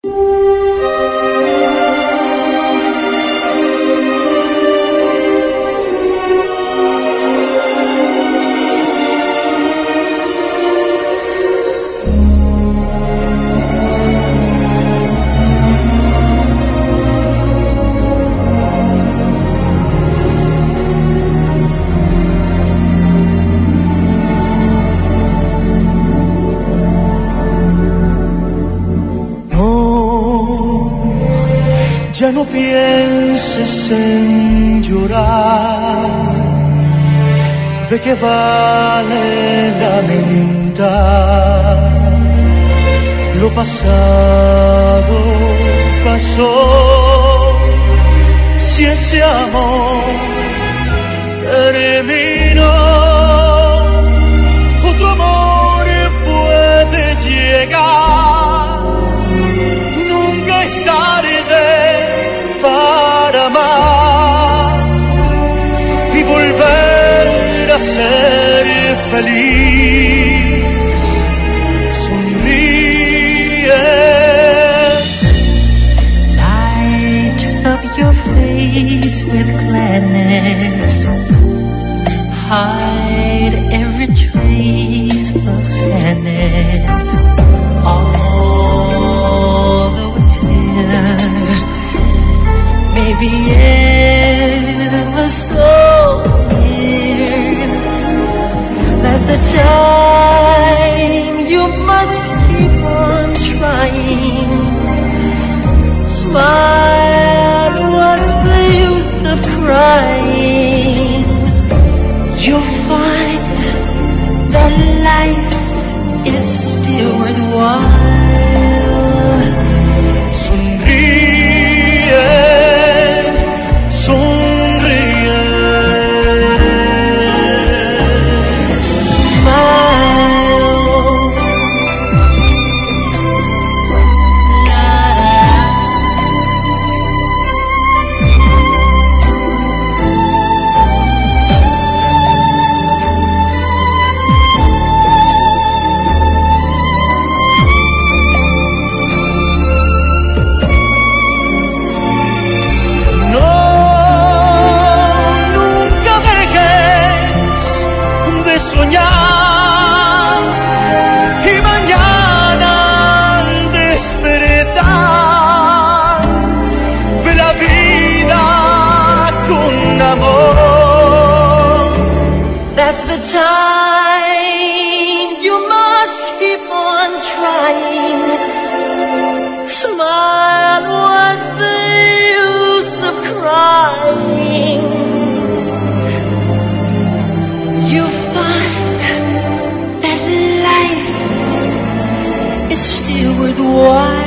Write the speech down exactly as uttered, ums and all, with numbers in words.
Ya no pienses en llorar, ¿de qué vale lamentar? Lo pasado pasó, si ese amor terminó, otro amor puede llegar, nunca es tarde para amar y volver a ser feliz. Sonríe. Light up your face with gladness, hide every trace of sadness, although a tear maybe ever so near. That's the time you must keep on trying. Smile, what's the use of crying? You'll find that life is still worthwhile. Sonríe. Sonríe. That's the time you must keep on trying. Smile, what's the use of crying? You find that life is still worthwhile.